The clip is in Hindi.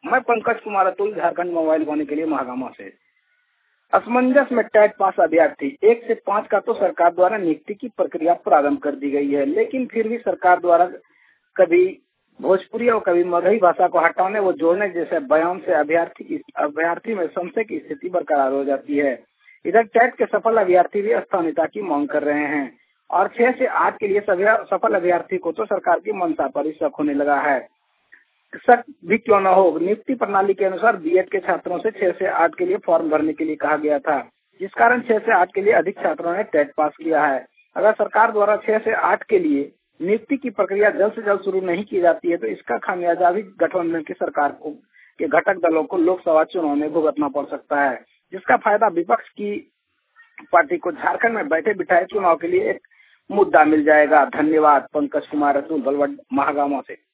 मैं पंकज कुमार अतुल, झारखंड मोबाइल होने के लिए महागामा से। असमंजस में टेट पास अभ्यर्थी 1 से 5 का तो सरकार द्वारा नियुक्ति की प्रक्रिया प्रारंभ कर दी गई है, लेकिन फिर भी सरकार द्वारा कभी भोजपुरी और कभी मगही भाषा को हटाने व जोड़ने जैसे बयान से अभ्यर्थी में संशय की स्थिति बरकरार हो जाती है। इधर टेट के सफल अभ्यर्थी भी स्थानीयता की मांग कर रहे हैं और 6 से 8 के लिए सभी सफल अभ्यर्थी को तो सरकार की मंशा पर ही शक होने लगा है। शक भी क्यों न हो, नियुक्ति प्रणाली के अनुसार बीएड के छात्रों से 6 से 8 के लिए फॉर्म भरने के लिए कहा गया था, जिस कारण 6 से 8 के लिए अधिक छात्रों ने टेट पास किया है। अगर सरकार द्वारा 6 से 8 के लिए नियुक्ति की प्रक्रिया जल्द से जल्द शुरू नहीं की जाती है तो इसका खामियाजा भी गठबंधन की सरकार को के घटक दलों को लोकसभा चुनाव में भुगतना पड़ सकता है, जिसका फायदा विपक्ष की पार्टी को झारखंड में बैठे बिठाए चुनाव के लिए एक मुद्दा मिल जाएगा। धन्यवाद। पंकज कुमार अतुल, बलवड, महागामा से।